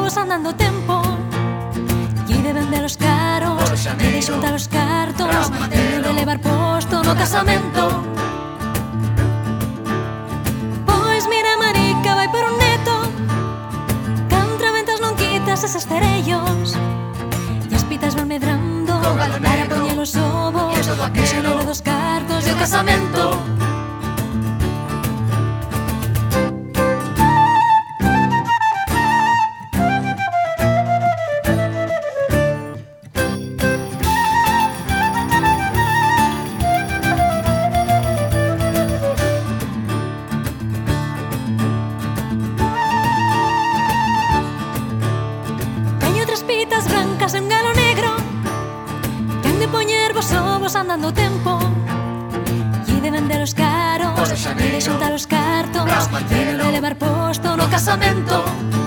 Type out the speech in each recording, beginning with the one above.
ovos andando tempo e de vender os caros e de xuntar os cartos e de levar posto no casamento. Pois mira, marica, vai por un neto, contra ventas non quitas eses cerellos e as pitas van medrando para poñer os ovos no xanelo dos cartos e o casamento. Pitas brancas e un galo negro que han de poñer vos ovos andando tempo e de vender os caros e de xuntar os cartos e de levar posto no casamento.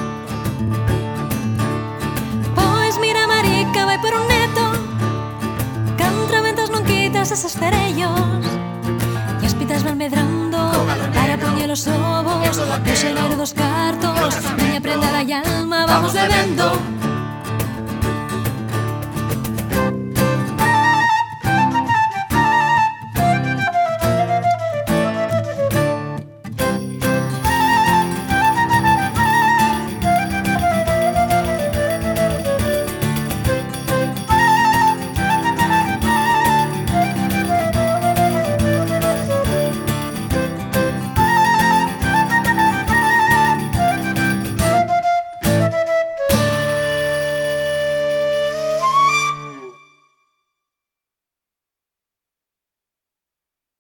Pois mira, marica, vai por un neto, contra ventas non quitas eses cerellos e as pitas van medrando para poñer os ovos no xanelo dos cartos. Miña prenda da alma, vamos bebendo.